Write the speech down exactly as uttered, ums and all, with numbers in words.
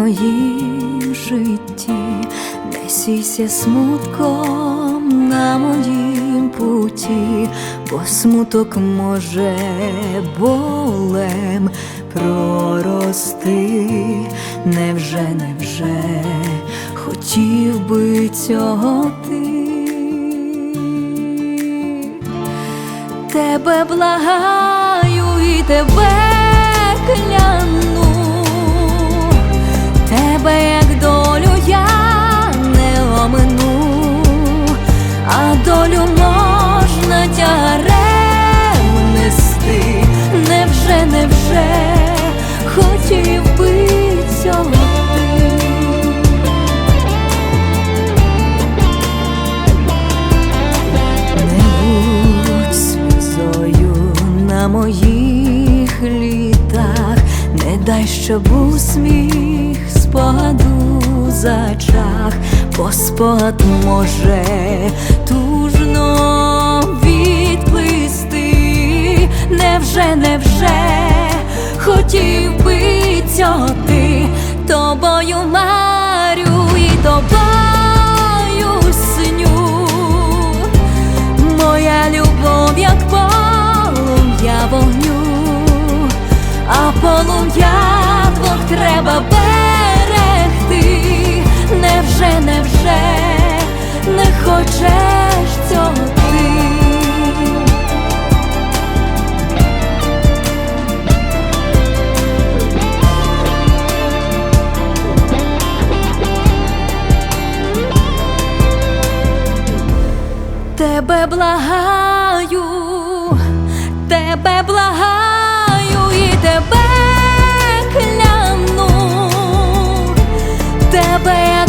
моїм житті, не сійся смутком на моїм путі, бо смуток може болем прорости. Невже, невже хотів би цього ти? Тебе благаю і тебе кляну, тебе як долю я не омину, а долю можна тягарем нести. Невже, невже хотів би цього ти? Не будь сльозою на моїх літах, не дай, щоб усміх спогаду зачах, бо спогад може тужно відплисти. Невже, невже хотів би цього ти? Тобою марю і тобою сню, моя любов як полум'я вогню, а полум'я двох треба берегти. Невже, невже не хочеш цього ти? Тебе благаю, тебе благаю і тебе кляну, тебе